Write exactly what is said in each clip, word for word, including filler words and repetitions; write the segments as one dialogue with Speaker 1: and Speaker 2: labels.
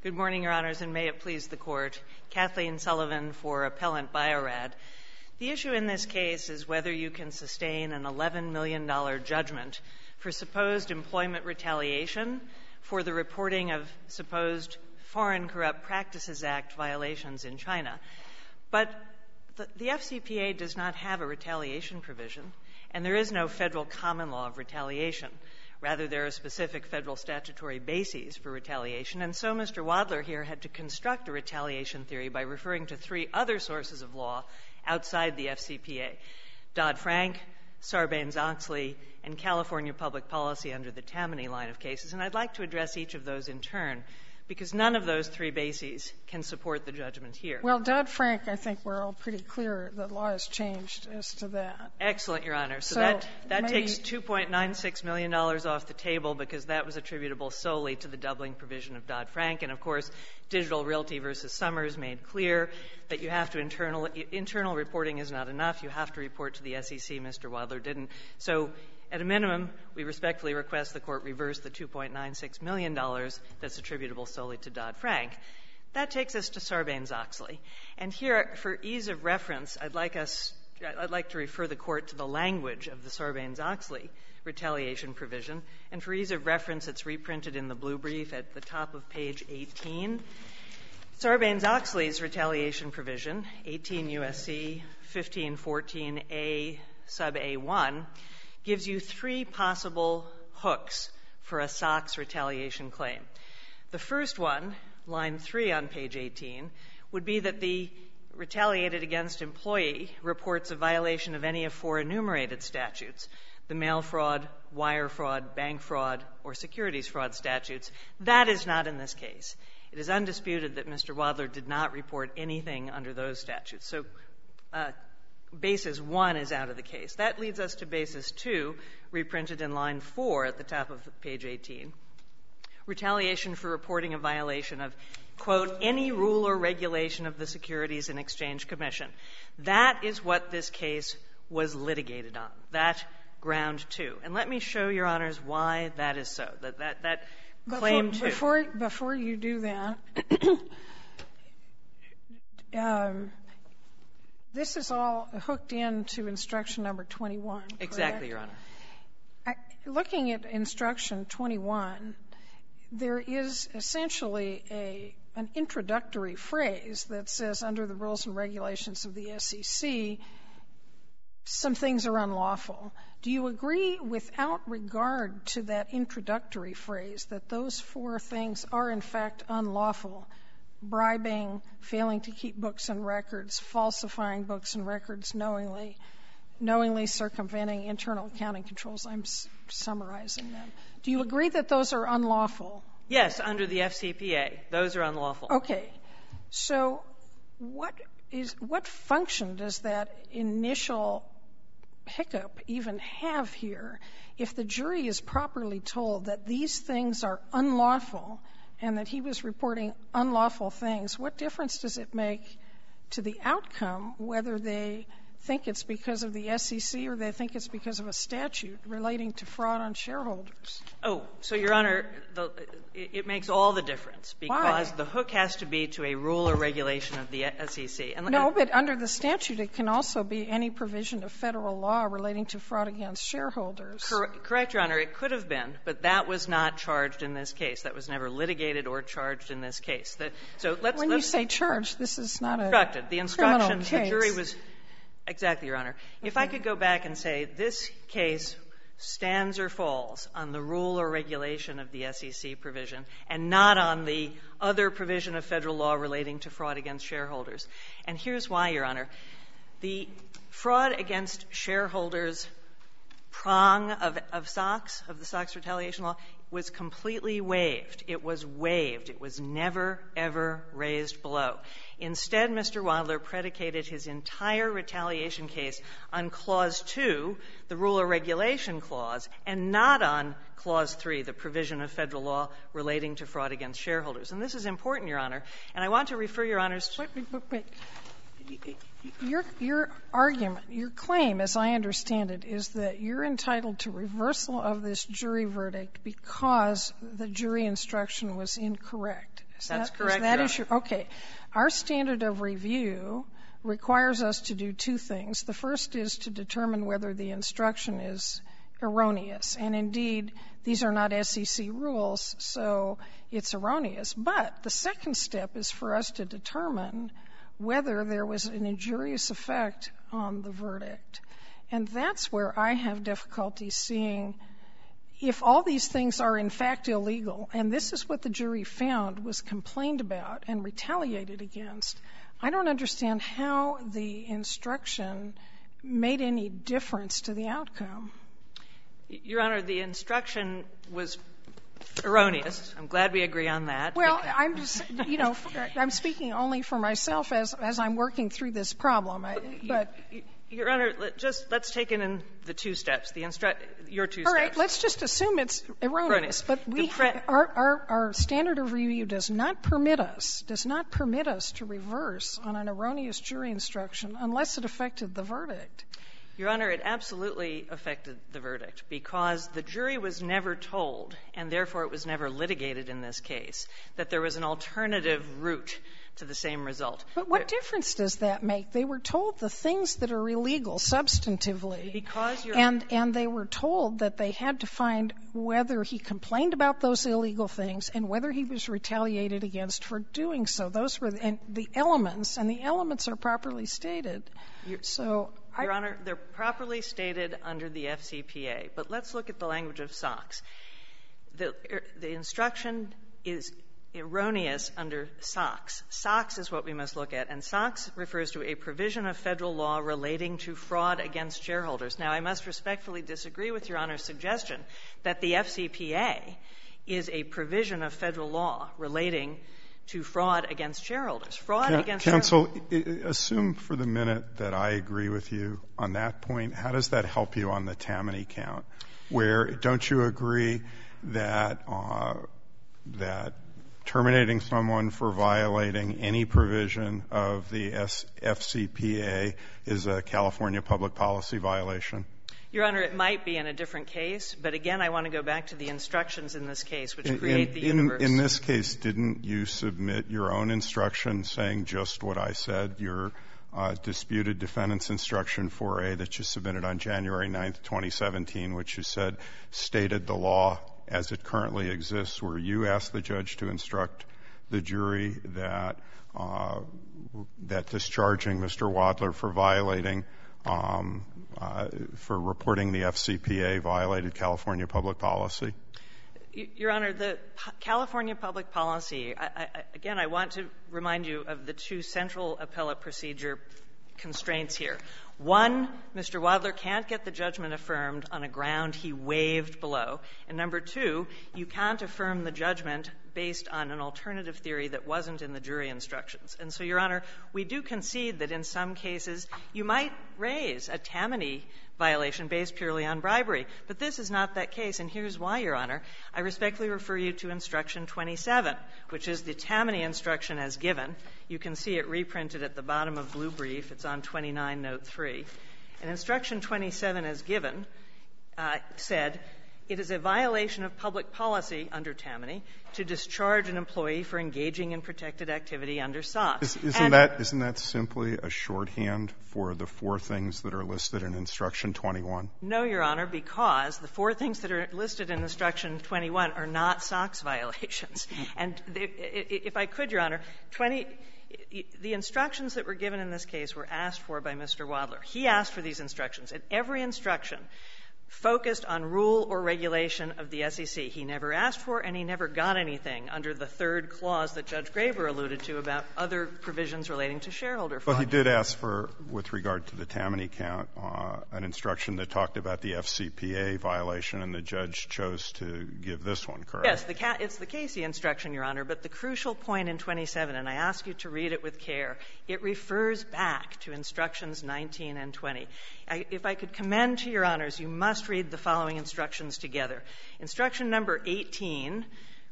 Speaker 1: Good morning, Your Honors, and may it please the Court. Kathleen Sullivan for Appellant Bio-Rad. The issue in this case is whether you can sustain an eleven million dollars judgment for supposed employment retaliation for the reporting of supposed Foreign Corrupt Practices Act violations in China. But the, the F C P A does not have a retaliation provision, and there is no federal common law of retaliation. Rather, there are specific federal statutory bases for retaliation, and so Mister Wadler here had to construct a retaliation theory by referring to three other sources of law outside the F C P A: Dodd-Frank, Sarbanes-Oxley, and California public policy under the Tammany line of cases. And I'd like to address each of those in turn, because none of those three bases can support the judgment here.
Speaker 2: Well, Dodd-Frank, I think we're all pretty clear the law has changed as to that.
Speaker 1: Excellent, Your Honor. So,
Speaker 2: so
Speaker 1: that, that
Speaker 2: maybe...
Speaker 1: takes two point nine six million dollars off the table because that was attributable solely to the doubling provision of Dodd-Frank. And, of course, Digital Realty versus Summers made clear that you have to internal, internal reporting is not enough. You have to report to the S E C. Mister Wadler didn't. So, at a minimum, we respectfully request the Court reverse the two point nine six million dollars that's attributable solely to Dodd-Frank. That takes us to Sarbanes-Oxley. And here, for ease of reference, I'd like us, I'd like to refer the Court to the language of the Sarbanes-Oxley retaliation provision. And for ease of reference, it's reprinted in the blue brief at the top of page eighteen. Sarbanes-Oxley's retaliation provision, eighteen U S C fifteen fourteen A sub A one, gives you three possible hooks for a SOX retaliation claim. The first one, line three on page eighteen, would be that the retaliated against employee reports a violation of any of four enumerated statutes: the mail fraud, wire fraud, bank fraud, or securities fraud statutes. That is not in this case. It is undisputed that Mister Wadler did not report anything under those statutes. So, uh, basis one is out of the case. That leads us to basis two, reprinted in line four at the top of page eighteen. Retaliation for reporting a violation of, quote, any rule or regulation of the Securities and Exchange Commission. That is what this case was litigated on, that ground two. And let me show Your Honors why that is so, that that, that claim two.
Speaker 2: Before, before you do that, um, this is all hooked into instruction number twenty-one, correct?
Speaker 1: Exactly, Your Honor.
Speaker 2: I, looking at instruction twenty-one, there is essentially a an introductory phrase that says, under the rules and regulations of the S E C, some things are unlawful. Do you agree, without regard to that introductory phrase, that those four things are in fact unlawful? Bribing, failing to keep books and records, falsifying books and records knowingly, knowingly circumventing internal accounting controls. I'm s- summarizing them. Do you agree that those are unlawful?
Speaker 1: Yes, under the F C P A. Those are unlawful.
Speaker 2: Okay. So what is what function does that initial hiccup even have here? If the jury is properly told that these things are unlawful and that he was reporting unlawful things, what difference does it make to the outcome whether they think it's because of the S E C or they think it's because of a statute relating to fraud on shareholders?
Speaker 1: Oh, so, Your Honor, the, it, it makes all the difference because
Speaker 2: Why?
Speaker 1: The hook has to be to a rule or regulation of the S E C. And,
Speaker 2: no, but under the statute, it can also be any provision of federal law relating to fraud against shareholders.
Speaker 1: Cor- correct, Your Honor. It could have been, but that was not charged in this case. That was never litigated or charged in this case. The, so let's,
Speaker 2: when
Speaker 1: let's
Speaker 2: you say charged, this is not a
Speaker 1: instructed. The instructions,
Speaker 2: case.
Speaker 1: The jury was exactly, Your Honor.
Speaker 2: Okay.
Speaker 1: If I could go back and say this case stands or falls on the rule or regulation of the S E C provision and not on the other provision of federal law relating to fraud against shareholders. And here's why, Your Honor. The fraud against shareholders prong of, of SOX, of the SOX retaliation law, was completely waived. It was waived. It was never, ever raised below. Instead, Mister Wadler predicated his entire retaliation case on Clause two, the rule or regulation clause, and not on Clause three, the provision of federal law relating to fraud against shareholders. And this is important, Your Honor. And I want to refer Your Honors to...
Speaker 2: Wait, wait, wait. Your, your argument, your claim, as I understand it, is that you're entitled to reversal of this jury verdict because the jury instruction was incorrect. Is
Speaker 1: That's
Speaker 2: that,
Speaker 1: correct,
Speaker 2: is that
Speaker 1: Your
Speaker 2: issue? Okay. Our standard of review requires us to do two things. The first is to determine whether the instruction is erroneous. And indeed, these are not S E C rules, so it's erroneous. But the second step is for us to determine whether there was an injurious effect on the verdict. And that's where I have difficulty seeing if all these things are in fact illegal, and this is what the jury found, was complained about and retaliated against, I don't understand how the instruction made any difference to the outcome.
Speaker 1: Your Honor, the instruction was erroneous. I'm glad we agree on that.
Speaker 2: Well, I'm just, you know, I'm speaking only for myself as as I'm working through this problem. I, but
Speaker 1: Your Honor, let, just let's take it in the two steps. The instru- your two
Speaker 2: all
Speaker 1: steps.
Speaker 2: right, let's just assume it's erroneous.
Speaker 1: Erroneous.
Speaker 2: But we,
Speaker 1: pre-
Speaker 2: our, our our standard of review does not permit us does not permit us to reverse on an erroneous jury instruction unless it affected the verdict.
Speaker 1: Your Honor, it absolutely affected the verdict because the jury was never told, and therefore it was never litigated in this case, that there was an alternative route to the same result.
Speaker 2: But what there, difference does that make? They were told the things that are illegal substantively.
Speaker 1: Because you're
Speaker 2: and and they were told that they had to find whether he complained about those illegal things and whether he was retaliated against for doing so. Those were the, and the elements, and the elements are properly stated. So
Speaker 1: Your Honor, they're properly stated under the F C P A. But let's look at the language of SOX. The, the instruction is erroneous under SOX. SOX is what we must look at, and SOX refers to a provision of federal law relating to fraud against shareholders. Now, I must respectfully disagree with Your Honor's suggestion that the F C P A is a provision of federal law relating to fraud against shareholders. Fraud
Speaker 3: Can,
Speaker 1: against
Speaker 3: Counsel, shareholders. Assume for the minute that I agree with you on that point. How does that help you on the Tammany count? Where don't you agree that uh, that terminating someone for violating any provision of the S- F C P A is a California public policy violation?
Speaker 1: Your Honor, it might be in a different case, but again, I want to go back to the instructions in this case, which create
Speaker 3: in,
Speaker 1: the
Speaker 3: in,
Speaker 1: universe.
Speaker 3: In this case, didn't you submit your own instruction saying just what I said, your uh, disputed defendant's instruction four A that you submitted on January ninth, twenty seventeen, which you said stated the law as it currently exists, where you asked the judge to instruct the jury that uh, that discharging Mister Wadler for violating um, uh, for reporting the F C P A violated California public policy?
Speaker 1: Your Honor, the P- California public policy, I, I, again, I want to remind you of the two central appellate procedure constraints here. One, Mister Wadler can't get the judgment affirmed on a ground he waived below. And number two, you can't affirm the judgment based on an alternative theory that wasn't in the jury instructions. And so, Your Honor, we do concede that in some cases you might raise a Tammany violation based purely on bribery. But this is not that case, and here's why, Your Honor. I respectfully refer you to Instruction twenty-seven, which is the Tammany instruction as given. You can see it reprinted at the bottom of blue brief. It's on twenty-nine, note three. And Instruction twenty-seven as given uh, said, it is a violation of public policy under Tammany to discharge an employee for engaging in protected activity under SOX.
Speaker 3: Is, isn't, that, isn't that simply a shorthand for the four things that are listed in Instruction twenty-one?
Speaker 1: No, Your Honor, because the four things that are listed in Instruction twenty-one are not SOX violations. And they, if I could, Your Honor, twenty the instructions that were given in this case were asked for by Mister Wadler. He asked for these instructions, and every instruction focused on rule or regulation of the S E C. He never asked for and he never got anything under the third clause that Judge Graber alluded to about other provisions relating to shareholder fraud.
Speaker 3: Well, he did ask for, with regard to the Tammany count, uh, an instruction that talked about the F C P A violation, and the judge chose to give this one, correct?
Speaker 1: Yes, the ca- it's the Casey instruction, Your Honor, but the crucial point in twenty-seven, and I ask you to read it with care, it refers back to Instructions nineteen and twenty. I, if I could commend to Your Honors, you must read the following instructions together. Instruction number eighteen,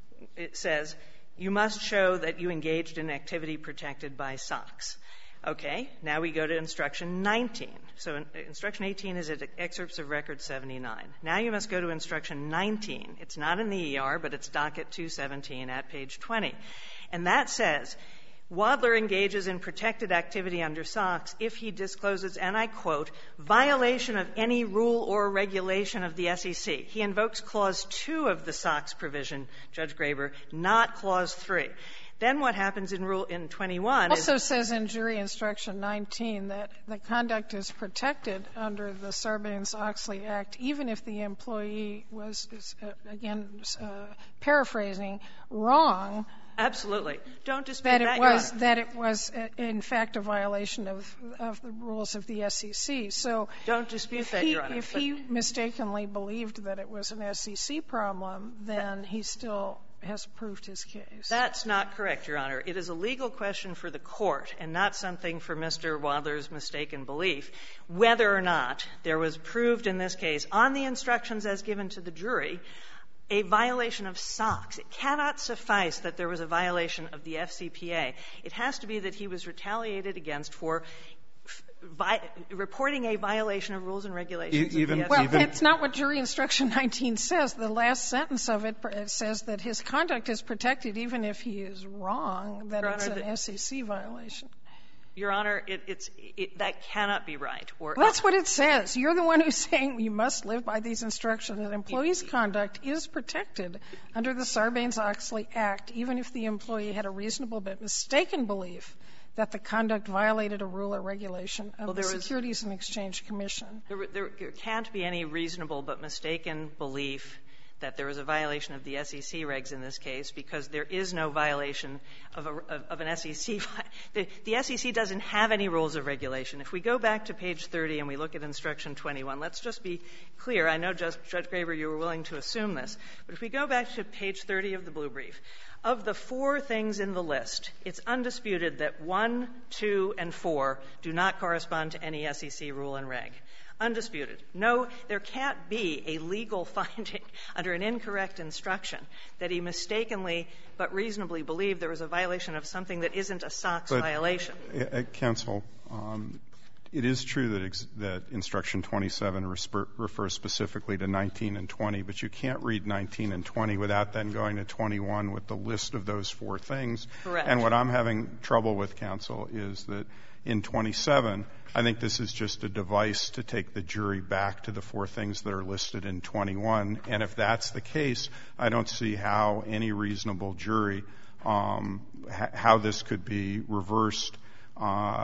Speaker 1: it says, you must show that you engaged in activity protected by SOX. Okay, now we go to Instruction nineteen. So in, Instruction eighteen is at excerpts of Record seventy-nine. Now you must go to Instruction nineteen. It's not in the E R, but it's docket two seventeen at page twenty. And that says, Wadler engages in protected activity under SOX if he discloses, and I quote, violation of any rule or regulation of the S E C. He invokes Clause two of the SOX provision, Judge Graber, not Clause three. Then what happens in Rule in twenty-one
Speaker 2: also
Speaker 1: is
Speaker 2: says in jury instruction nineteen that the conduct is protected under the Sarbanes-Oxley Act, even if the employee was, uh, again, uh, paraphrasing, wrong.
Speaker 1: Absolutely. Don't dispute
Speaker 2: that.
Speaker 1: That
Speaker 2: it was
Speaker 1: Your Honor.
Speaker 2: that it was uh, in fact a violation of of the rules of the S E C. So
Speaker 1: don't dispute
Speaker 2: if
Speaker 1: that,
Speaker 2: he,
Speaker 1: Your Honor.
Speaker 2: If
Speaker 1: but
Speaker 2: he mistakenly believed that it was an S E C problem, then he still has proved his case.
Speaker 1: That's not correct, Your Honor. It is a legal question for the court and not something for Mister Wadler's mistaken belief, whether or not there was proved in this case on the instructions as given to the jury a violation of SOX. It cannot suffice that there was a violation of the F C P A. It has to be that he was retaliated against for vi reporting a violation of rules and regulations
Speaker 3: Even,
Speaker 1: of the
Speaker 2: well,
Speaker 1: F C P A.
Speaker 2: that's not what jury instruction nineteen says. The last sentence of it says that his conduct is protected even if he is wrong, that
Speaker 1: Your
Speaker 2: it's
Speaker 1: Honor,
Speaker 2: an
Speaker 1: the,
Speaker 2: S E C violation.
Speaker 1: Your Honor, it, it's, it, that cannot be right. Or
Speaker 2: Well, that's what it says. You're the one who's saying you must live by these instructions. An employee's conduct is protected under the Sarbanes-Oxley Act, even if the employee had a reasonable but mistaken belief that the conduct violated a rule or regulation of
Speaker 1: well,
Speaker 2: the
Speaker 1: there was,
Speaker 2: Securities and Exchange Commission.
Speaker 1: There, there, there can't be any reasonable but mistaken belief that there was a violation of the S E C regs in this case, because there is no violation of, a, of, of an S E C. The, the S E C doesn't have any rules of regulation. If we go back to page thirty and we look at instruction twenty-one, let's just be clear. I know, Judge, Judge Graber, you were willing to assume this, but if we go back to page thirty of the blue brief, of the four things in the list, it's undisputed that one, two, and four do not correspond to any S E C rule and reg. Undisputed. No, there can't be a legal finding under an incorrect instruction that he mistakenly but reasonably believed there was a violation of something that isn't a SOX
Speaker 3: but,
Speaker 1: violation.
Speaker 3: Uh, counsel, um, it is true that, ex that instruction twenty-seven refers specifically to nineteen and twenty, but you can't read nineteen and twenty without then going to twenty-one with the list of those four things.
Speaker 1: Correct.
Speaker 3: And what I'm having trouble with, counsel, is that in twenty-seven, I think this is just a device to take the jury back to the four things that are listed in twenty-one. And if that's the case, I don't see how any reasonable jury, um, ha how this could be reversed uh,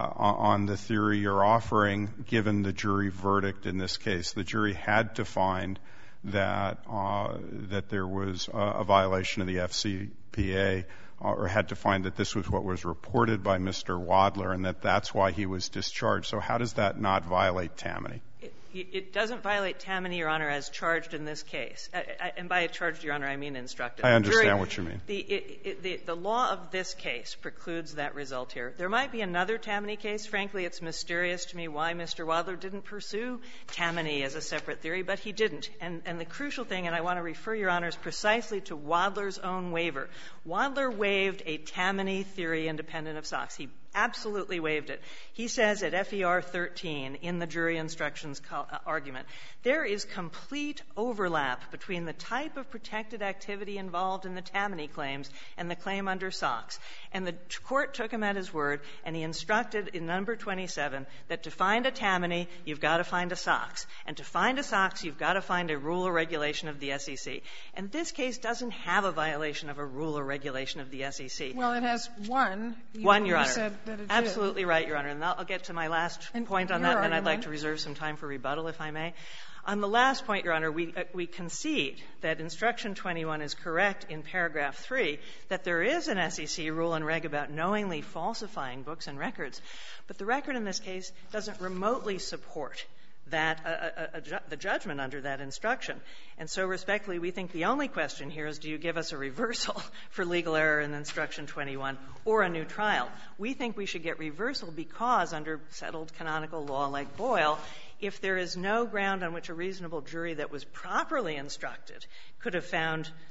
Speaker 3: on the theory you're offering, given the jury verdict in this case. The jury had to find that uh, that there was a, a violation of the F C P A, or had to find that this was what was reported by Mister Wadler and that that's why he was discharged. So how does that not violate Tammany?
Speaker 1: It, it doesn't violate Tammany, Your Honor, as charged in this case. I, I, and by charged, Your Honor, I mean instructed.
Speaker 3: I understand
Speaker 1: Jury,
Speaker 3: what you mean.
Speaker 1: The, it, it, the, the law of this case precludes that result here. There might be another Tammany case. Frankly, it's mysterious to me why Mister Wadler didn't pursue Tammany as a separate theory, but he didn't. And, and the crucial thing, and I want to refer Your Honors precisely to Wadler's own waiver. Wadler waived a Tammany theory independent of SOX. He absolutely waived it. He says at F E R thirteen in the jury instructions argument, there is complete overlap between the type of protected activity involved in the Tammany claims and the claim under SOX. And the court took him at his word, and he instructed in number twenty-seven that to find a Tammany, you've got to find a SOX. And to find a SOX, you've got to find a rule or regulation of the S E C. And this case doesn't have a violation of a rule or regulation of the S E C.
Speaker 2: Well, it has one. You
Speaker 1: One, Your Honor.
Speaker 2: Said that it
Speaker 1: Absolutely
Speaker 2: did.
Speaker 1: right, Your Honor. And I'll get to my last
Speaker 2: and
Speaker 1: point on that, and then I'd like
Speaker 2: argument.
Speaker 1: to reserve some time for rebuttal, if I may. On the last point, Your Honor, we, uh, we concede that instruction twenty-one is correct in paragraph three, that there is an S E C rule and reg about knowingly falsifying books and records. But the record in this case doesn't remotely support that, uh, uh, uh, ju the judgment under that instruction. And so respectfully, we think the only question here is, do you give us a reversal for legal error in instruction twenty-one or a new trial? We think we should get reversal because under settled canonical law like Boyle, if there is no ground on which a reasonable jury that was properly instructed could have found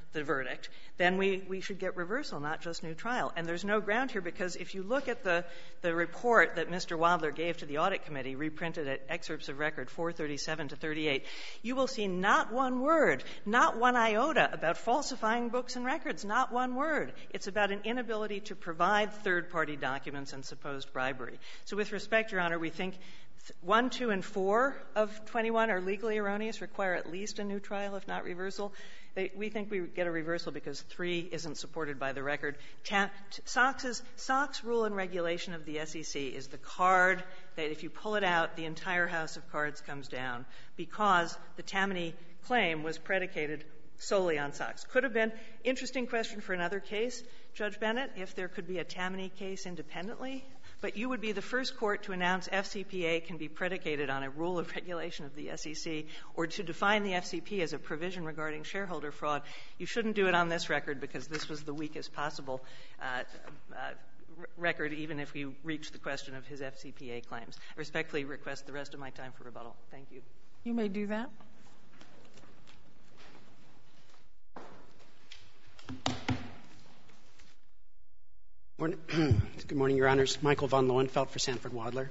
Speaker 1: the verdict, then we, we should get reversal, not just new trial. And there's no ground here, because if you look at the, the report that Mister Wadler gave to the Audit Committee, reprinted at excerpts of record four thirty-seven to thirty-eight, you will see not one word, not one iota about falsifying books and records, not one word. It's about an inability to provide third-party documents and supposed bribery. So with respect, Your Honor, we think one, two, and four of twenty-one are legally erroneous, require at least a new trial, if not reversal. They, we think we would get a reversal because three isn't supported by the record. Ta- SOX's, SOX rule and regulation of the S E C is the card that if you pull it out, the entire house of cards comes down, because the Tammany claim was predicated solely on SOX. Could have been interesting question for another case, Judge Bennett, if there could be a Tammany case independently. But you would be the first court to announce F C P A can be predicated on a rule of regulation of the S E C, or to define the F C P as a provision regarding shareholder fraud. You shouldn't do it on this record, because this was the weakest possible uh, uh, record, even if we reach the question of his F C P A claims. I respectfully request the rest of my time for rebuttal. Thank you.
Speaker 2: You may do that.
Speaker 4: Good morning, Your Honors. Michael von Lohenfeld for Sanford Wadler.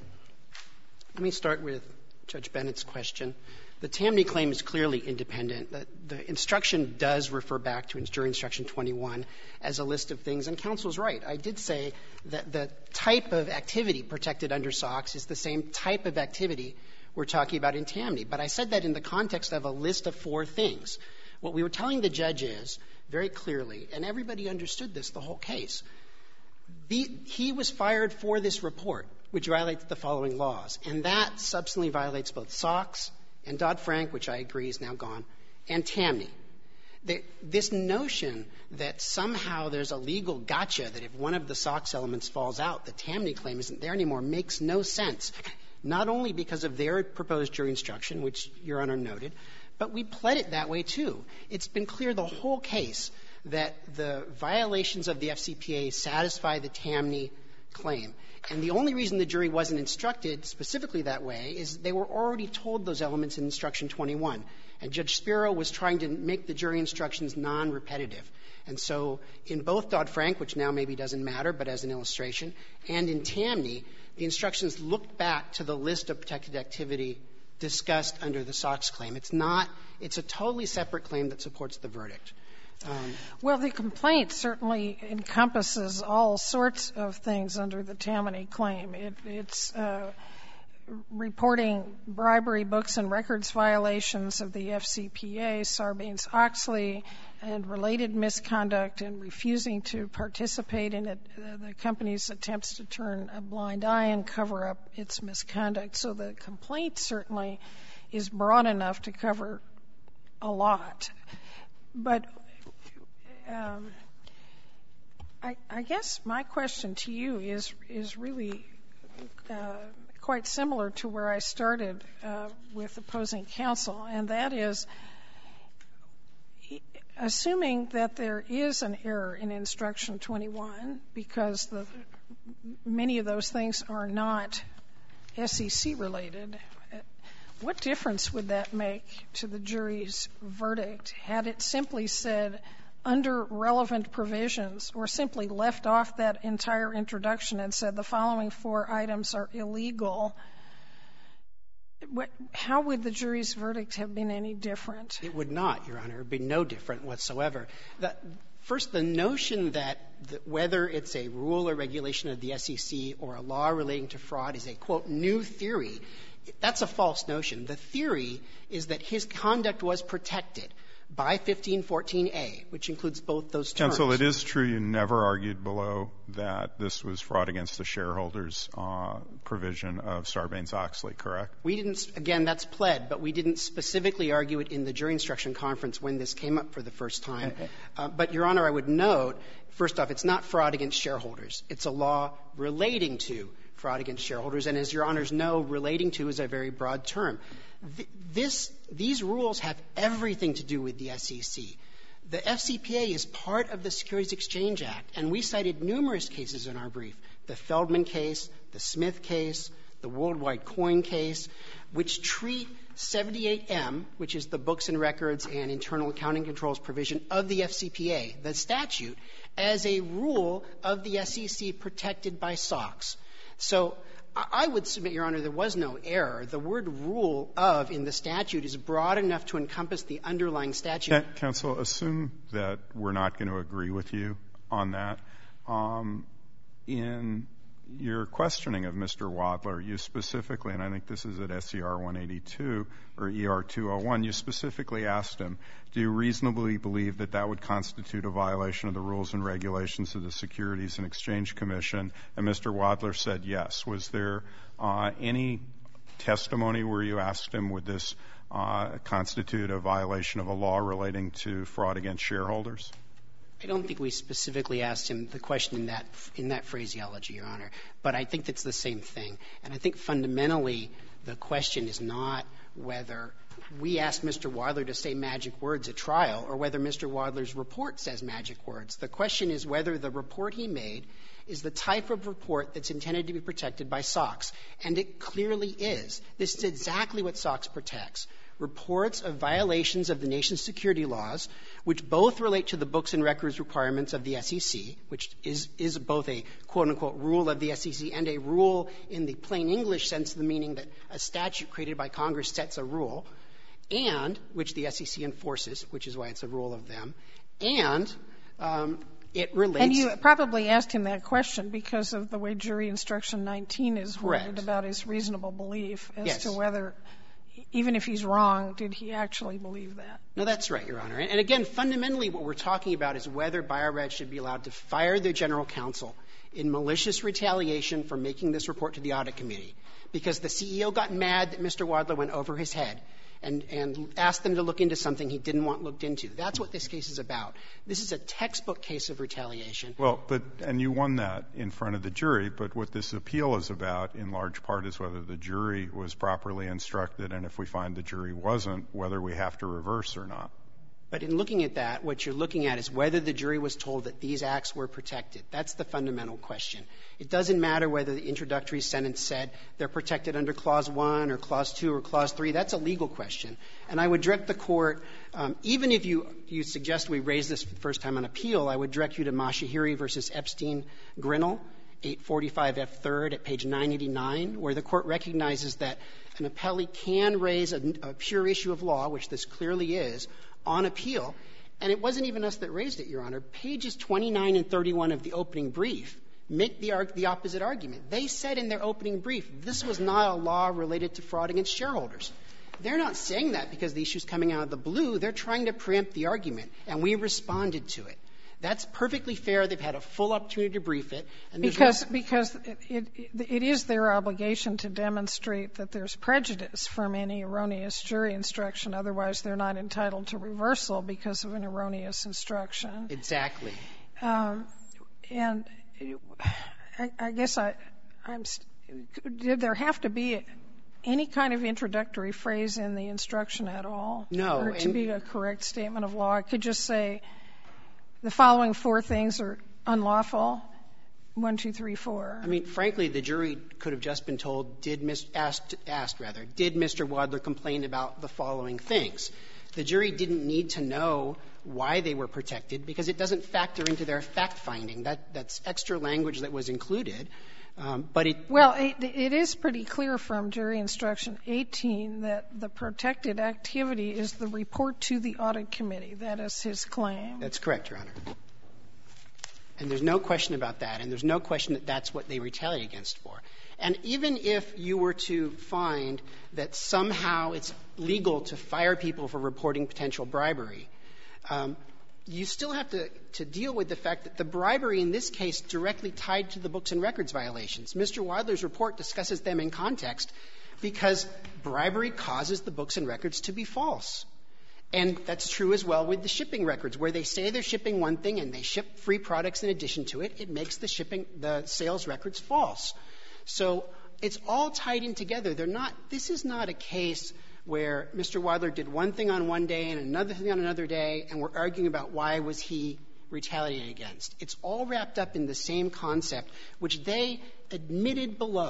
Speaker 4: Let me start with Judge Bennett's question. The Tammany claim is clearly independent. The, the instruction does refer back to jury instruction twenty-one as a list of things, and counsel's right. I did say that the type of activity protected under SOX is the same type of activity we're talking about in Tammany. But I said that in the context of a list of four things. What we were telling the judge is, very clearly, and everybody understood this the whole case, The, he was fired for this report, which violates the following laws, and that substantially violates both SOX and Dodd-Frank, which I agree is now gone, and Tammany. The, this notion that somehow there's a legal gotcha that if one of the SOX elements falls out, the Tammany claim isn't there anymore, makes no sense, not only because of their proposed jury instruction, which Your Honor noted, but we pled it that way too. It's been clear the whole case that the violations of the F C P A satisfy the Tammany claim. And the only reason the jury wasn't instructed specifically that way is they were already told those elements in Instruction twenty-one. And Judge Spiro was trying to make the jury instructions non-repetitive. And so in both Dodd-Frank, which now maybe doesn't matter, but as an illustration, and in Tammany, the instructions looked back to the list of protected activity discussed under the SOX claim. It's not — it's a totally separate claim that supports the verdict. Um,
Speaker 2: well, the complaint certainly encompasses all sorts of things under the Tammany claim. It, it's uh, reporting bribery, books, and records violations of the F C P A, Sarbanes-Oxley, and related misconduct, and refusing to participate in it, uh, the company's attempts to turn a blind eye and cover up its misconduct. So the complaint certainly is broad enough to cover a lot. But Um, I, I guess my question to you is is really uh, quite similar to where I started uh, with opposing counsel, and that is, assuming that there is an error in Instruction twenty-one, because the, many of those things are not S E C related, what difference would that make to the jury's verdict had it simply said, under relevant provisions, or simply left off that entire introduction and said the following four items are illegal? What, how would the jury's verdict have been any different?
Speaker 4: It would not, Your Honor. It would be no different whatsoever. The, first, the notion that the, whether it's a rule or regulation of the S E C or a law relating to fraud is a, quote, new theory, that's a false notion. The theory is that his conduct was protected by fifteen fourteen A, which includes both those terms.
Speaker 3: Counsel, it is true you never argued below that this was fraud against the shareholders uh, provision of Sarbanes-Oxley, correct?
Speaker 4: We didn't, again, that's pled, but we didn't specifically argue it in the jury instruction conference when this came up for the first time. Uh, but, Your Honor, I would note, first off, it's not fraud against shareholders. It's a law relating to fraud against shareholders. And as Your Honors know, relating to is a very broad term. This, these rules have everything to do with the S E C. The F C P A is part of the Securities Exchange Act, and we cited numerous cases in our brief, the Feldman case, the Smith case, the Worldwide Coin case, which treat seventy-eight M, which is the Books and Records and Internal Accounting Controls provision of the F C P A, the statute, as a rule of the S E C protected by SOX. So I would submit, Your Honor, there was no error. The word rule of in the statute is broad enough to encompass the underlying statute.
Speaker 3: Counsel, assume that we're not going to agree with you on that. Um, in your questioning of Mister Wadler, you specifically, and I think this is at S E R one eighty-two or E R two oh one, you specifically asked him, do you reasonably believe that that would constitute a violation of the rules and regulations of the Securities and Exchange Commission? And Mister Wadler said yes. Was there uh, any testimony where you asked him, would this uh, constitute a violation of a law relating to fraud against shareholders?
Speaker 4: I don't think we specifically asked him the question in that in that phraseology, Your Honor. But I think that's the same thing. And I think fundamentally the question is not whether we asked Mister Wadler to say magic words at trial or whether Mister Wadler's report says magic words. The question is whether the report he made is the type of report that's intended to be protected by SOX. And it clearly is. This is exactly what SOX protects. Reports of violations of the nation's security laws, which both relate to the books and records requirements of the S E C, which is, is both a quote-unquote rule of the S E C and a rule in the plain English sense of the meaning that a statute created by Congress sets a rule, and which the S E C enforces, which is why it's a rule of them, and um, it relates...
Speaker 2: And you probably asked him that question because of the way jury instruction nineteen is worded about his reasonable belief as
Speaker 4: yes.
Speaker 2: to whether... Even if he's wrong, did he actually believe that?
Speaker 4: No, that's right, Your Honor. And again, fundamentally what we're talking about is whether Bio-Rad should be allowed to fire their general counsel in malicious retaliation for making this report to the audit committee because the C E O got mad that Mister Wadler went over his head and, and asked them to look into something he didn't want looked into. That's what this case is about. This is a textbook case of retaliation.
Speaker 3: Well, but and you won that in front of the jury, but what this appeal is about in large part is whether the jury was properly instructed, and if we find the jury wasn't, whether we have to reverse or not.
Speaker 4: But in looking at that, what you're looking at is whether the jury was told that these acts were protected. That's the fundamental question. It doesn't matter whether the introductory sentence said they're protected under Clause one or Clause two or Clause three. That's a legal question. And I would direct the Court, um, even if you, you suggest we raise this for the first time on appeal, I would direct you to Mashahiri versus Epstein-Grinnell, eight forty-five F third at page nine eighty-nine, where the Court recognizes that an appellee can raise a, a pure issue of law, which this clearly is, on appeal. And it wasn't even us that raised it, Your Honor. Pages twenty-nine and thirty-one of the opening brief make the, the opposite argument. They said in their opening brief this was not a law related to fraud against shareholders. They're not saying that because the issue's coming out of the blue. They're trying to preempt the argument, and we responded to it. That's perfectly fair. They've had a full opportunity to brief it. And
Speaker 2: because no because it, it, it is their obligation to demonstrate that there's prejudice from any erroneous jury instruction. Otherwise, they're not entitled to reversal because of an erroneous instruction.
Speaker 4: Exactly.
Speaker 2: Um, and I, I guess I, I'm. Did there have to be any kind of introductory phrase in the instruction at all?
Speaker 4: No.
Speaker 2: Or to be a correct statement of law? I could just say, the following four things are unlawful, one, two, three, four.
Speaker 4: I mean, frankly, the jury could have just been told, did mis- asked, asked rather, did Mister Wadler complain about the following things? The jury didn't need to know why they were protected because it doesn't factor into their fact-finding. That, that's extra language that was included. Um, but it
Speaker 2: well, it, it is pretty clear from jury instruction eighteen that the protected activity is the report to the audit committee. That is his claim.
Speaker 4: That's correct, Your Honor. And there's no question about that, and there's no question that that's what they retaliate against for. And even if you were to find that somehow it's legal to fire people for reporting potential bribery, um, you still have to, to deal with the fact that the bribery in this case directly tied to the books and records violations. Mister Wadler's report discusses them in context because bribery causes the books and records to be false. And that's true as well with the shipping records, where they say they're shipping one thing and they ship free products in addition to it. It makes the shipping, the sales records false. So it's all tied in together. They're not, this is not a case where Mister Wadler did one thing on one day and another thing on another day, and we're arguing about why was he retaliated against. It's all wrapped up in the same concept, which they admitted below.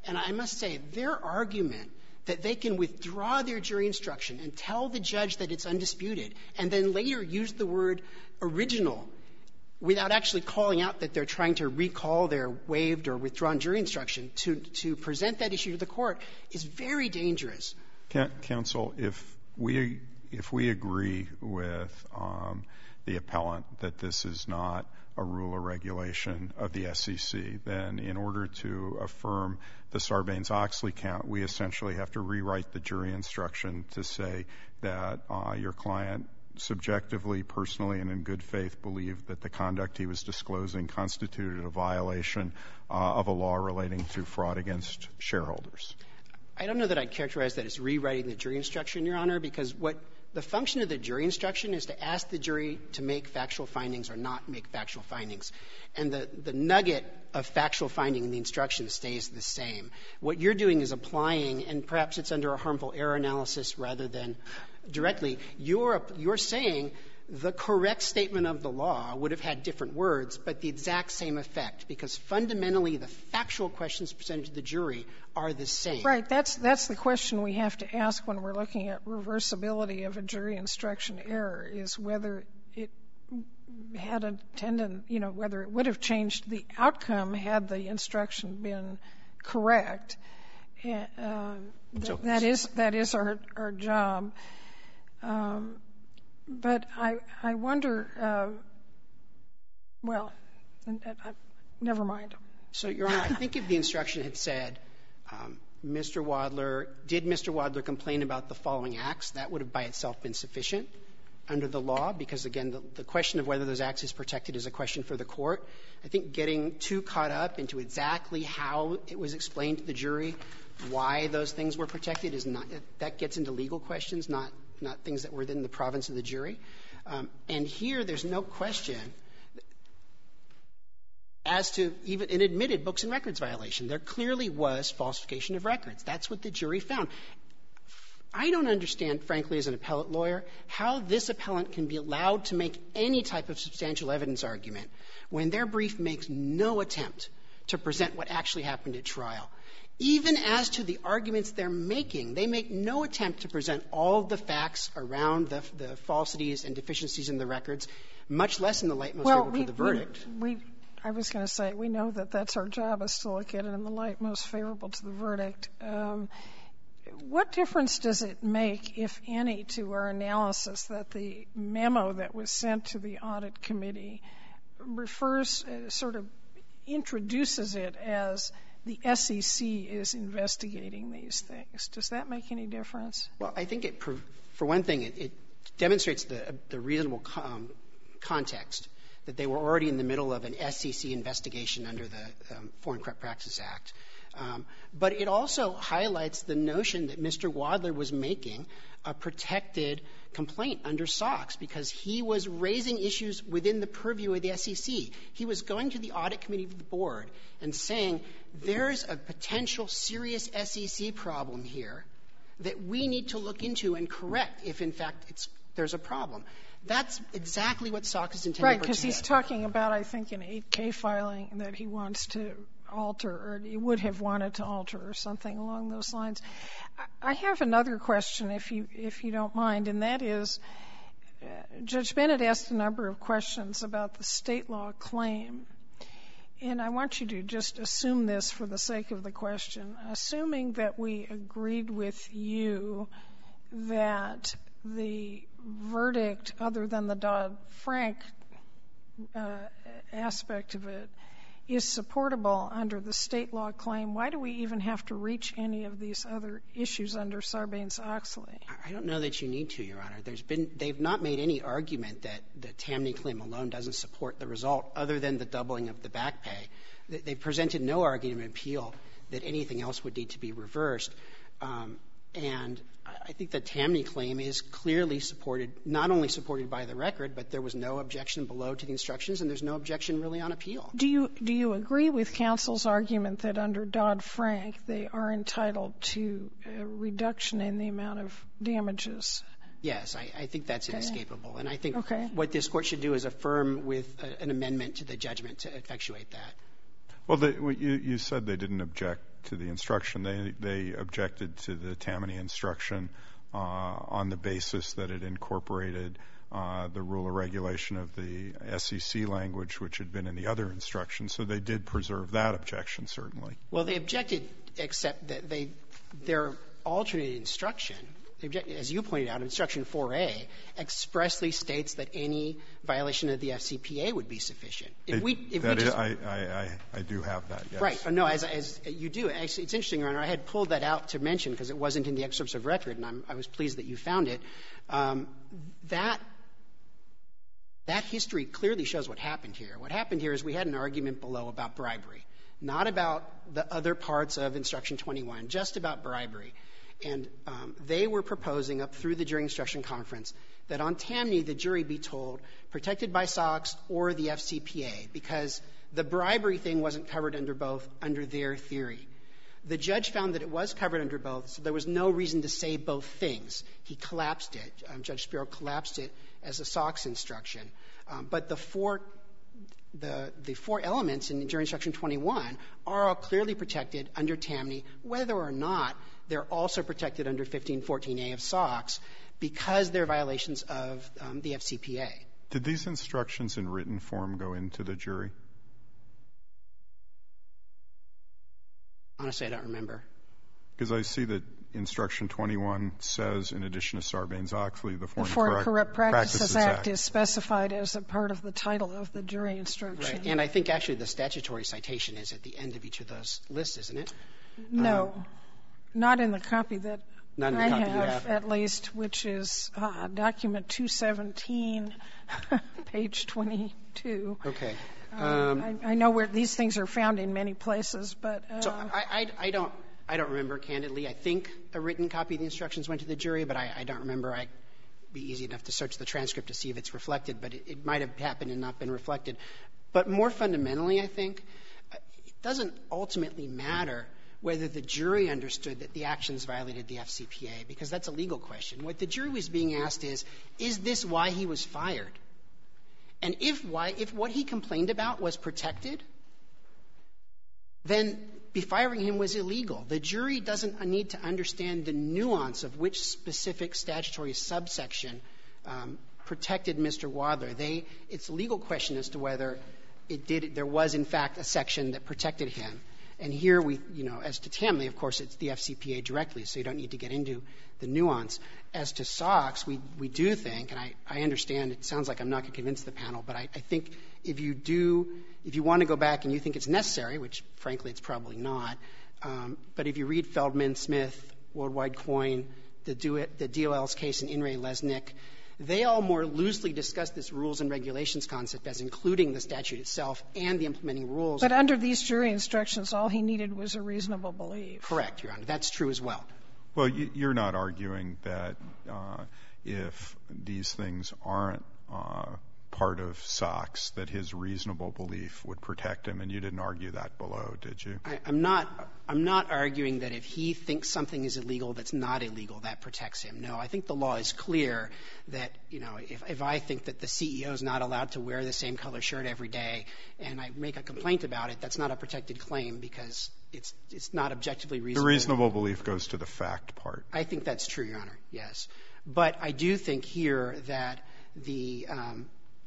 Speaker 4: And I must say, their argument that they can withdraw their jury instruction and tell the judge that it's undisputed, and then later use the word original without actually calling out that they're trying to recall their waived or withdrawn jury instruction to, to present that issue to the court is very dangerous.
Speaker 3: Counsel, if we, if we agree with um, the appellant that this is not a rule or regulation of the S E C, then in order to affirm the Sarbanes-Oxley count, we essentially have to rewrite the jury instruction to say that uh, your client subjectively, personally, and in good faith believed that the conduct he was disclosing constituted a violation uh, of a law relating to fraud against shareholders.
Speaker 4: I don't know that I'd characterize that as rewriting the jury instruction, Your Honor, because what the function of the jury instruction is to ask the jury to make factual findings or not make factual findings. And the, the nugget of factual finding in the instruction stays the same. What you're doing is applying, and perhaps it's under a harmful error analysis rather than directly, you're, you're saying the correct statement of the law would have had different words, but the exact same effect, because fundamentally the factual questions presented to the jury are the same.
Speaker 2: Right. That's, that's the question we have to ask when we're looking at reversibility of a jury instruction error, is whether it had a tendon, you know, whether it would have changed the outcome had the instruction been correct. Uh, th- that is, that is our, our job. Um, But I, I wonder, uh, well, uh, uh, never mind.
Speaker 4: So, Your Honor, I think if the instruction had said, um, Mister Wadler, did Mister Wadler complain about the following acts, that would have by itself been sufficient under the law, because, again, the, the question of whether those acts is protected is a question for the court. I think getting too caught up into exactly how it was explained to the jury, why those things were protected, is not, that gets into legal questions, not not things that were within the province of the jury. Um, and here, there's no question as to even an admitted books and records violation. There clearly was falsification of records. That's what the jury found. I don't understand, frankly, as an appellate lawyer, how this appellant can be allowed to make any type of substantial evidence argument when their brief makes no attempt to present what actually happened at trial. Even as to the arguments they're making, they make no attempt to present all the facts around the, the falsities and deficiencies in the records, much less in the light most
Speaker 2: well,
Speaker 4: favorable
Speaker 2: we,
Speaker 4: to the verdict.
Speaker 2: We, we, I was going to say, we know that that's our job, is to look at it in the light most favorable to the verdict. Um, what difference does it make, if any, to our analysis that the memo that was sent to the audit committee refers, uh, sort of introduces it as the S E C is investigating these things? Does that make any difference?
Speaker 4: Well, I think it, for one thing, it, it demonstrates the, the reasonable um, context that they were already in the middle of an S E C investigation under the um, Foreign Corrupt Practices Act. Um, but it also highlights the notion that Mister Wadler was making a protected complaint under SOX because he was raising issues within the purview of the S E C. He was going to the audit committee of the board and saying, there's a potential serious S E C problem here that we need to look into and correct if, in fact, it's, there's a problem. That's exactly what SOX is intended
Speaker 2: right,
Speaker 4: for.
Speaker 2: Right, because he's talking about, I think, an eight K filing that he wants to alter, or he would have wanted to alter, or something along those lines. I have another question, if you if you don't mind, and that is, uh, Judge Bennett asked a number of questions about the state law claim, and I want you to just assume this for the sake of the question. Assuming that we agreed with you that the verdict, other than the Dodd-Frank uh, aspect of it, is supportable under the state law claim, why do we even have to reach any of these other issues under Sarbanes-Oxley?
Speaker 4: I don't know that you need to, Your Honor. There's been, they've not made any argument that the Tammany claim alone doesn't support the result other than the doubling of the back pay. They've presented no argument of appeal that anything else would need to be reversed. Um, and I think the Tammany claim is clearly supported, not only supported by the record, but there was no objection below to the instructions, and there's no objection really on appeal.
Speaker 2: Do you do you agree with counsel's argument that under Dodd-Frank they are entitled to a reduction in the amount of damages?
Speaker 4: Yes, I, I think that's
Speaker 2: okay.
Speaker 4: inescapable. And I think
Speaker 2: okay.
Speaker 4: what this Court should do is affirm with a, an amendment to the judgment to effectuate that.
Speaker 3: Well, they, you, you said they didn't object to the instruction. They they objected to the Tammany instruction uh, on the basis that it incorporated uh, the rule or regulation of the S E C language, which had been in the other instructions. So they did preserve that objection, certainly.
Speaker 4: Well, they objected, except that they their alternate instruction, as you pointed out, instruction four A, expressly states that any violation of the F C P A would be sufficient. If
Speaker 3: it,
Speaker 4: we, if
Speaker 3: that
Speaker 4: we just,
Speaker 3: is, I, I, I, I do have that, yes.
Speaker 4: Right. Oh, no, as, as you do. Actually, it's interesting, Your Honor. I had pulled that out to mention because it wasn't in the excerpts of record, and I'm, I was pleased that you found it. Um, that that history clearly shows what happened here. What happened here is we had an argument below about bribery, not about the other parts of instruction twenty-one, just about bribery. And um, they were proposing up through the jury instruction conference that on Tammany the jury be told protected by SOX or the F C P A because the bribery thing wasn't covered under both under their theory. The judge found that it was covered under both, so there was no reason to say both things. He collapsed it. Um, Judge Spiro collapsed it as a SOX instruction. Um, but the four The, the four elements in jury instruction twenty-one are all clearly protected under Tammany, whether or not they're also protected under fifteen fourteen A of SOX because they're violations of um, the F C P A.
Speaker 3: Did these instructions in written form go into the jury?
Speaker 4: Honestly, I don't remember.
Speaker 3: Because I see that instruction twenty-one says, in addition to Sarbanes-Oxley, the Foreign,
Speaker 2: the Foreign
Speaker 3: Correct
Speaker 2: Corrupt Practices,
Speaker 3: Practices
Speaker 2: Act,
Speaker 3: Act
Speaker 2: is specified as a part of the title of the jury instruction.
Speaker 4: Right. And I think actually the statutory citation is at the end of each of those lists, isn't it?
Speaker 2: No,
Speaker 4: um,
Speaker 2: not in the copy that
Speaker 4: not in the
Speaker 2: I
Speaker 4: copy
Speaker 2: have,
Speaker 4: you have,
Speaker 2: at least, which is uh, document two seventeen, page twenty-two.
Speaker 4: Okay.
Speaker 2: Um,
Speaker 4: Um,
Speaker 2: I, I know where these things are found in many places, but uh,
Speaker 4: so I, I, I don't. I don't remember, candidly. I think a written copy of the instructions went to the jury, but I, I don't remember. I'd be easy enough to search the transcript to see if it's reflected, but it, it might have happened and not been reflected. But more fundamentally, I think, it doesn't ultimately matter whether the jury understood that the actions violated the F C P A, because that's a legal question. What the jury was being asked is, is this why he was fired? And if why, if what he complained about was protected, then be firing him was illegal. The jury doesn't need to understand the nuance of which specific statutory subsection um, protected Mister Wadler. They, it's a legal question as to whether it did, there was in fact a section that protected him. And here we, you know, as to Tammany, of course, it's the F C P A directly, so you don't need to get into the nuance. As to SOX, we, we do think, and I, I understand it sounds like I'm not going to convince the panel, but I, I think if you do, if you want to go back and you think it's necessary, which frankly it's probably not, um, but if you read Feldman, Smith, Worldwide Coin, the, do, the D O L's case in In re Lesnick, they all more loosely discuss this rules and regulations concept as including the statute itself and the implementing rules.
Speaker 2: But under these jury instructions, all he needed was a reasonable belief.
Speaker 4: Correct, Your Honor. That's true as well.
Speaker 3: Well, you're not arguing that uh, if these things aren't uh, part of SOX, that his reasonable belief would protect him, and you didn't argue that below, did you?
Speaker 4: I, I'm not. I'm not arguing that if he thinks something is illegal that's not illegal, that protects him. No, I think the law is clear that, you know, if, if I think that the C E O is not allowed to wear the same color shirt every day and I make a complaint about it, that's not a protected claim because it's it's not objectively reasonable.
Speaker 3: The reasonable belief goes to the fact part.
Speaker 4: I think that's true, Your Honor, yes. But I do think here that the um,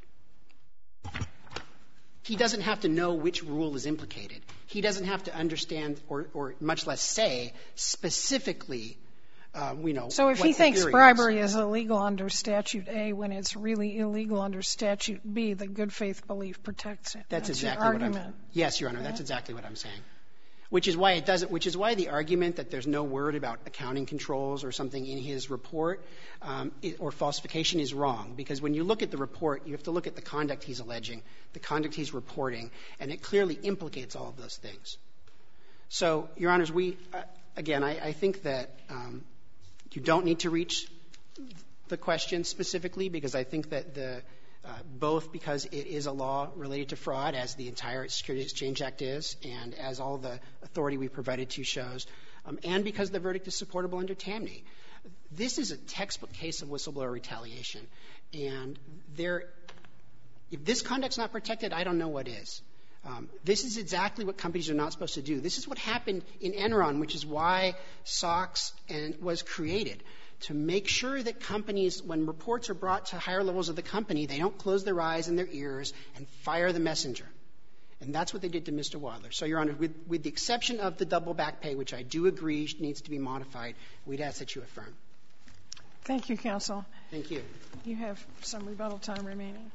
Speaker 4: he doesn't have to know which rule is implicated. He doesn't have to understand or, or much less say specifically, um, you know,
Speaker 2: So if
Speaker 4: what
Speaker 2: he
Speaker 4: the
Speaker 2: thinks
Speaker 4: theory
Speaker 2: bribery
Speaker 4: is.
Speaker 2: is illegal under Statute A when it's really illegal under Statute B, the good faith belief protects it.
Speaker 4: That's,
Speaker 2: That's
Speaker 4: exactly
Speaker 2: your
Speaker 4: what
Speaker 2: argument.
Speaker 4: I'm Yes, Your Honor, that's exactly what I'm saying. Which is why it doesn't, which is why the argument that there's no word about accounting controls or something in his report um, it, or falsification is wrong. Because when you look at the report, you have to look at the conduct he's alleging, the conduct he's reporting, and it clearly implicates all of those things. So, Your Honors, we, uh, again, I, I think that um, you don't need to reach the question specifically because I think that the Uh, both because it is a law related to fraud, as the entire Securities Exchange Act is, and as all the authority we provided to you shows, um, and because the verdict is supportable under Tammany. This is a textbook case of whistleblower retaliation. And there, if this conduct's not protected, I don't know what is. Um, this is exactly what companies are not supposed to do. This is what happened in Enron, which is why SOX and was created, to make sure that companies, when reports are brought to higher levels of the company, they don't close their eyes and their ears and fire the messenger. And that's what they did to Mister Wadler. So, Your Honor, with, with the exception of the double back pay, which I do agree needs to be modified, we'd ask that you affirm.
Speaker 2: Thank you, counsel.
Speaker 4: Thank you.
Speaker 2: You have some rebuttal time remaining.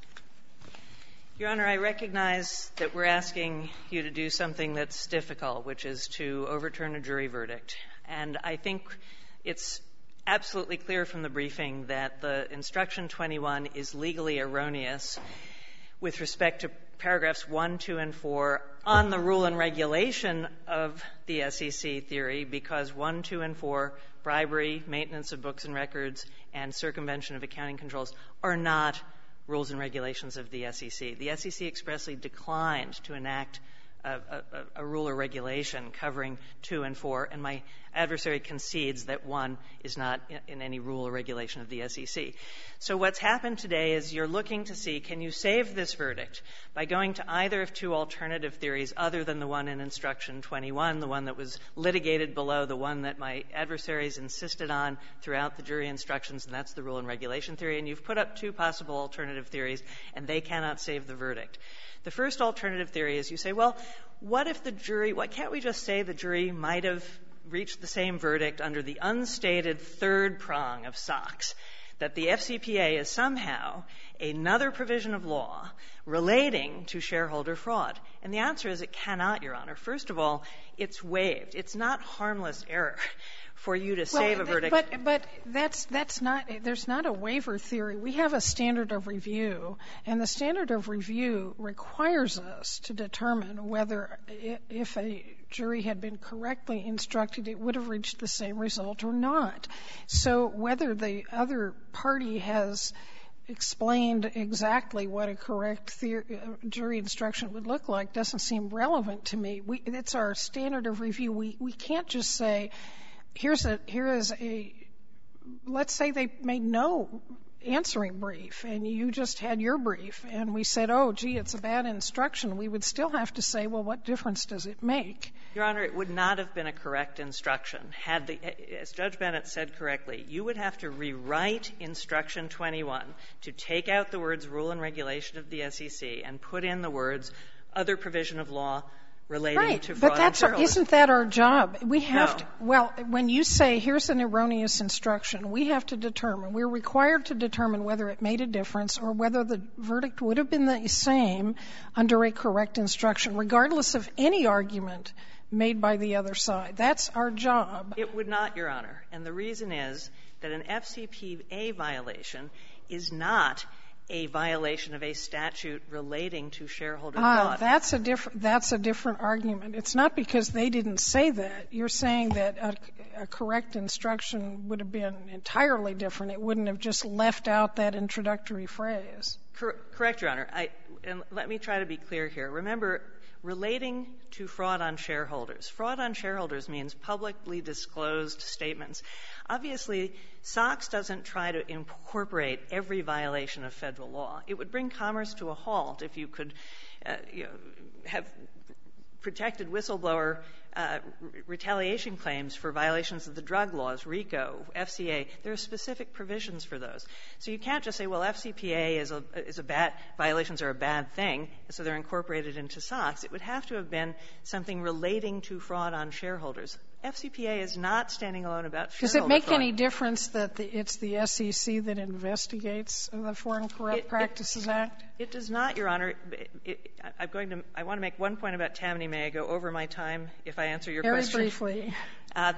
Speaker 1: Your Honor, I recognize that we're asking you to do something that's difficult, which is to overturn a jury verdict. And I think it's absolutely clear from the briefing that the Instruction twenty-one is legally erroneous with respect to paragraphs one, two, and four on the rule and regulation of the S E C theory, because one, two, and four, bribery, maintenance of books and records, and circumvention of accounting controls, are not rules and regulations of the S E C. The S E C expressly declined to enact a, a, a rule or regulation covering two and four, and my adversary concedes that one is not in, in any rule or regulation of the S E C. So what's happened today is you're looking to see, can you save this verdict by going to either of two alternative theories other than the one in Instruction twenty-one, the one that was litigated below, the one that my adversaries insisted on throughout the jury instructions, and that's the rule and regulation theory, and you've put up two possible alternative theories, and they cannot save the verdict. The first alternative theory is you say, well, what if the jury, why can't we just say the jury might have reached the same verdict under the unstated third prong of SOX, that the F C P A is somehow another provision of law relating to shareholder fraud? And the answer is it cannot, Your Honor. First of all, it's waived. It's not harmless error for you to save
Speaker 2: well,
Speaker 1: a verdict.
Speaker 2: But, but that's, that's not, there's not a waiver theory. We have a standard of review, and the standard of review requires us to determine whether if a jury had been correctly instructed, it would have reached the same result or not. So whether the other party has explained exactly what a correct theory, jury instruction would look like doesn't seem relevant to me. We, it's our standard of review. We, we can't just say, here's a, here is a, let's say they made no answering brief and you just had your brief and we said, oh, gee, it's a bad instruction. We would still have to say, well, what difference does it make?
Speaker 1: Your Honor, it would not have been a correct instruction. Had the, as Judge Bennett said correctly, you would have to rewrite Instruction twenty-one to take out the words rule and regulation of the S E C and put in the words other provision of law relating
Speaker 2: right,
Speaker 1: to fraud
Speaker 2: but that's
Speaker 1: and
Speaker 2: our, isn't that our job? We have
Speaker 1: no.
Speaker 2: to, well, when you say here's an erroneous instruction, we have to determine, we're required to determine whether it made a difference or whether the verdict would have been the same under a correct instruction, regardless of any argument made by the other side. That's our job.
Speaker 1: It would not, Your Honor. And the reason is that an F C P A violation is not a violation of a statute relating to shareholder
Speaker 2: ah,
Speaker 1: fraud.
Speaker 2: That's a different, that's a different argument. It's not because they didn't say that. You're saying that a, a correct instruction would have been entirely different. It wouldn't have just left out that introductory phrase.
Speaker 1: Cor- correct, Your Honor. I, and let me try to be clear here. Remember, relating to fraud on shareholders. Fraud on shareholders means publicly disclosed statements. Obviously, SOX doesn't try to incorporate every violation of federal law. It would bring commerce to a halt if you could uh, you know, have protected whistleblower uh, retaliation claims for violations of the drug laws, RICO, F C A. There are specific provisions for those. So you can't just say, well, F C P A is a, is a bad, violations are a bad thing, so they're incorporated into SOX. It would have to have been something relating to fraud on shareholders. F C P A is not standing alone about shareholder fraud.
Speaker 2: Does it make any difference that the, it's the S E C that investigates the Foreign Corrupt
Speaker 1: it,
Speaker 2: Practices
Speaker 1: it,
Speaker 2: Act?
Speaker 1: It does not, Your Honor. It, it, I'm going to. I want to make one point about Tammany. May I go over my time if I answer your
Speaker 2: Very
Speaker 1: question?
Speaker 2: Very briefly.
Speaker 1: Uh,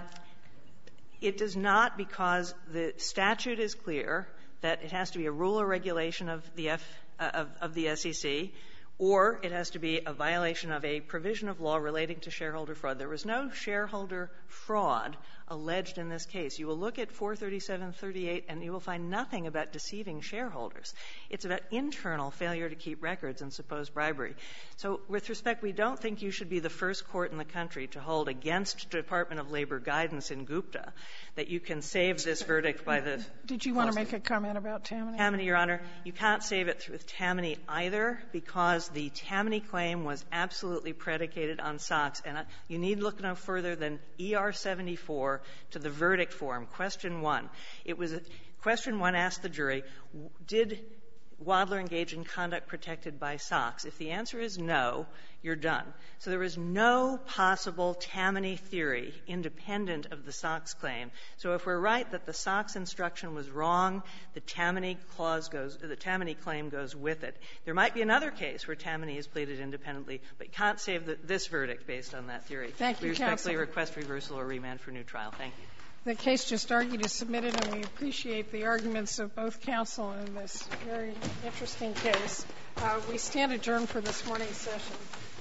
Speaker 1: it does not, because the statute is clear that it has to be a rule or regulation of the F uh, of, of the S E C, or it has to be a violation of a provision of law relating to shareholder fraud. There was no shareholder fraud alleged in this case. You will look at four thirty-seven thirty-eight and you will find nothing about deceiving shareholders. It's about internal failure to keep records and supposed bribery. So with respect, we don't think you should be the first court in the country to hold against Department of Labor guidance in Gupta that you can save this verdict by the...
Speaker 2: Did you want to make a comment about Tammany?
Speaker 1: Tammany, Your Honor, you can't save it with Tammany either, because because the Tammany claim was absolutely predicated on SOX. And I, you need look no further than E R seventy-four to the verdict form, question one. It was question one asked the jury, did Wadler engage in conduct protected by SOX? If the answer is no, you're done. So there was no possible Tammany theory independent of the SOX claim. So if we're right that the SOX instruction was wrong, the Tammany clause goes, the Tammany claim goes with it. There might be another case where Tammany is pleaded independently, but you can't save the, this verdict based on that theory.
Speaker 2: Thank you,
Speaker 1: we respectfully
Speaker 2: counsel.
Speaker 1: request reversal or remand for new trial. Thank you.
Speaker 2: The case just argued is submitted, and we appreciate the arguments of both counsel in this very interesting case. Uh, we stand adjourned for this morning's session.